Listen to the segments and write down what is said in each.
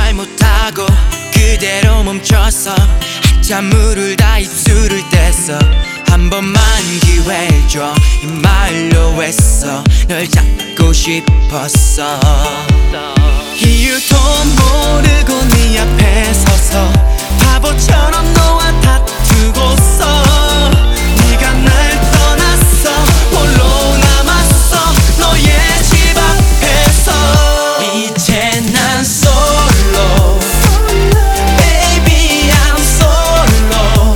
말 못하고 그대로 멈춰서 한참 물을 다 입술을 뗐어. 한 번만 기회를 줘 이 말로 했어. 널 잡고 싶었어. 이유도 모르고 네 앞에 서서 바보처럼 너와 다투고서 네가 날 떠났어. 홀로 남았어 너의 집 앞에서. 이제 난 솔로 Baby I'm solo.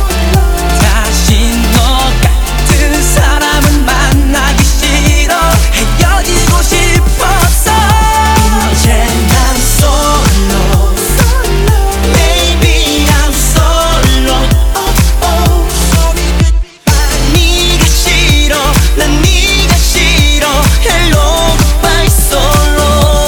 다시 너 같은 사람은 만나기 싫어. 헤어지고 싶었어. 이제 난 솔로 Baby I'm solo. 네가 싫어 난 네가 싫어. Hello goodbye solo.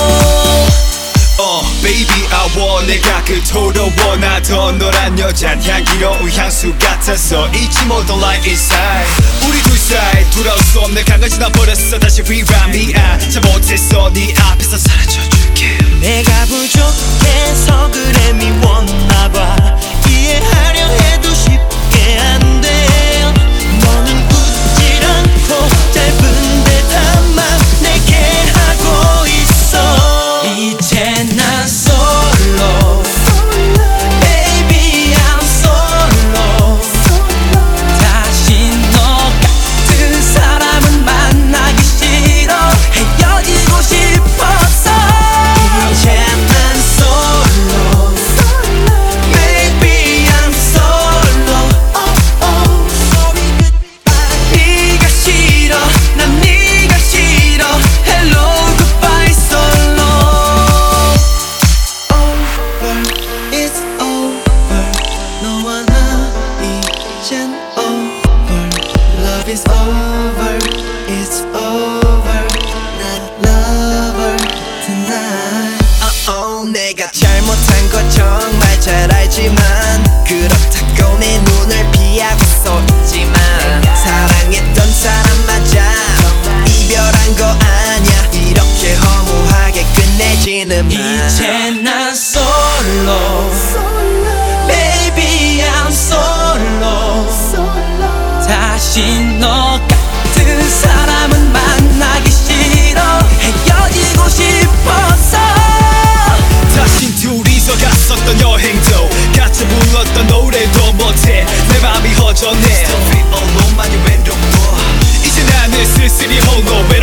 Baby I want 내가 그토록 원하던 너란 여잔 향기로운 향수 같아서 잊지 못한 light inside. 우리 둘 사이 돌아올 수 없는 강을 지나버렸어. 다시 rewrite 미안 잘못했어. 네 앞에서 사라져줄게. 내가 부족해서 그래 미웠나봐. 이해하려 해도 쉽게 안 돼. 너는 웃질 않고 짧은 대답만 내게 하고 있어. 이제 난 솔로 Baby I'm solo. 다시 너 같은 사람은 만나기 싫어. 헤어지고 싶었어. 이제 난 솔로 Baby I'm solo. 네가 싫어 난 네가 싫어. Hello goodbye solo. Over it's over. 너와 나 이젠 over. Love is over it's over. Not lover tonight. 내가 잘못한 거 정말 잘 알지만 그렇다고 내 눈을 피하고 서 있지만 사랑했던 사람 맞아. 이별한 거 아냐. 이렇게 허무하게 끝내지는 마. 이제 난 솔로 Baby I'm solo. 다시 너 같은 사람은 만나기 싫어. 헤어지고 싶었어. 다신 둘이서 갔었던 여행도 같이 불렀던 노래도 못해. 내 맘이 허전해. Still feel alone 많이 외로워. 이제 나는 쓸쓸히 홀로